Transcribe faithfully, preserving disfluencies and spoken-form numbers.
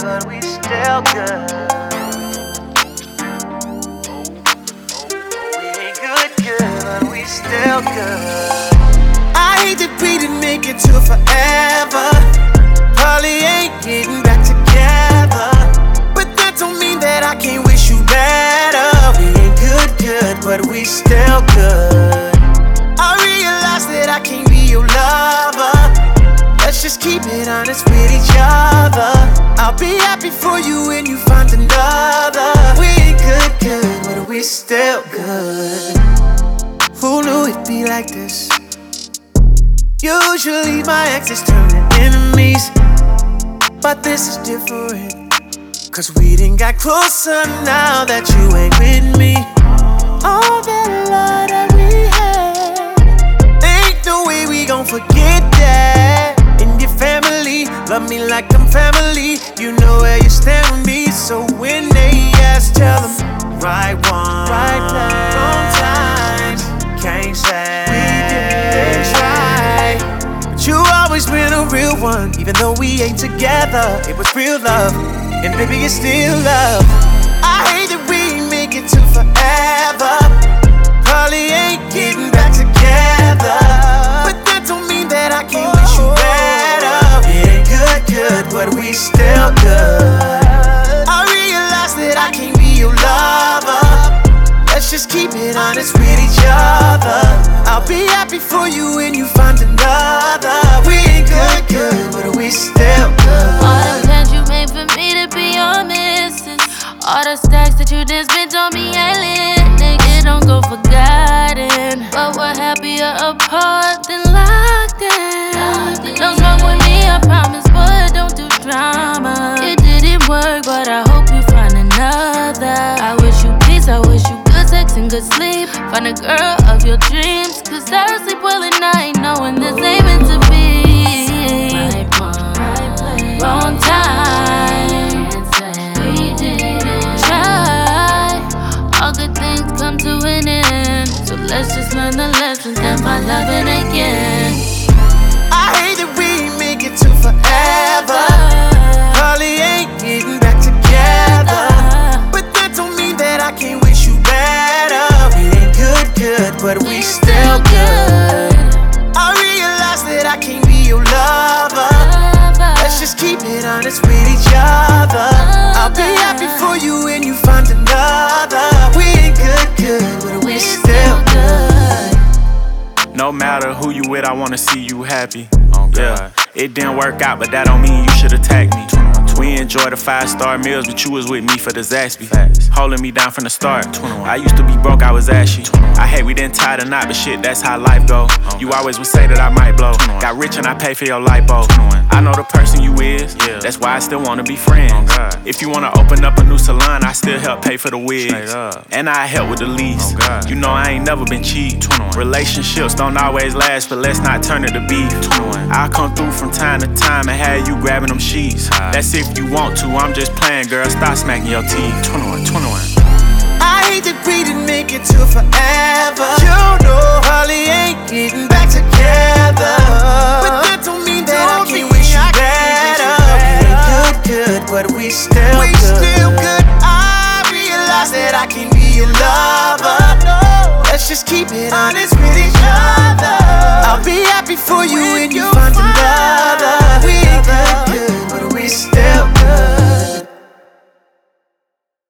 good, but we still good. We ain't good, good, but we still good. I hate that we didn't make it to forever. Probably ain't getting back together, but that don't mean that I can't wish you better. We ain't good, good, but we still good. I realize that I can't be your lover. Let's just keep it honest with each other. I'll be happy for you when you find another. We ain't good, good, but we still good. Who knew it'd be like this? Usually my exes turn to enemies, but this is different, cause we done got closer now that you ain't with me. All that love that we had, ain't no way we gon' forget that. And your family love me like I'm family. You know where you stand with me, so when they ask, tell them right one, right place, wrong times. Can't say we didn't try, but you always been a real one. Even though we ain't together, it was real love, and baby it's still love. I hate that we ain't make it to forever. Probably ain't getting back together, but that don't mean that I can't wish you better. It ain't good, good, but we still good. I realize that I can't be your lover. Let's just keep it honest with each other. I'll be happy for you when you find another. We ain't good, good, but we still good. All the plans you made for me to be your missus, all the stacks that you done spent on me ain't lit. Nigga, don't go forgotten, but we're happier apart than locked in. Don't smoke with me, I promise, but don't do drama. It didn't work, but I hope you find another. I wish you peace, I wish you good sex and good sleep. Find a girl of your dreams, cause I sleep well at night knowing this ain't meant to be. Right one, right place, wrong time. We didn't try. All good things come to an end, so let's just learn the lessons and find loving again. I hate that we ain't make it to forever. Probably ain't getting back together, but that don't mean that I can't wish you better. We ain't good, good, but we still good. I realize that I can't be your lover. Let's just keep it honest with each other. I'll be happy for you when you find another. We ain't good, good, but we still good. No matter who you with, I wanna see you happy. Oh, yeah, it didn't work out, but that don't mean you should attack me. We enjoy the five-star meals, but you was with me for the Zaxby. Holding me down from the start. I used to be broke, I was ashy. I hate we didn't tie the knot, but shit, that's how life go. You always would say that I might blow. Got rich and I pay for your lipo. I know the person you is, that's why I still wanna be friends. If you wanna open up a new salon, I still help pay for the wigs. And I help with the lease. You know I ain't never been cheap. Relationships don't always last, but let's not turn it to beef. I'll come through from time to time and have you grabbing them sheets. That's if you want to, I'm just playing, girl, stop smacking your teeth. twenty-one, twenty-one. I hate that we didn't make it to forever. You know, probably ain't getting back together, but that don't mean that don't I can't wish you better. We ain't good, good, but we still we good. Still good. I realize that I can be your lover. Let's just keep it honest with each other. I'll be happy for you when you find another.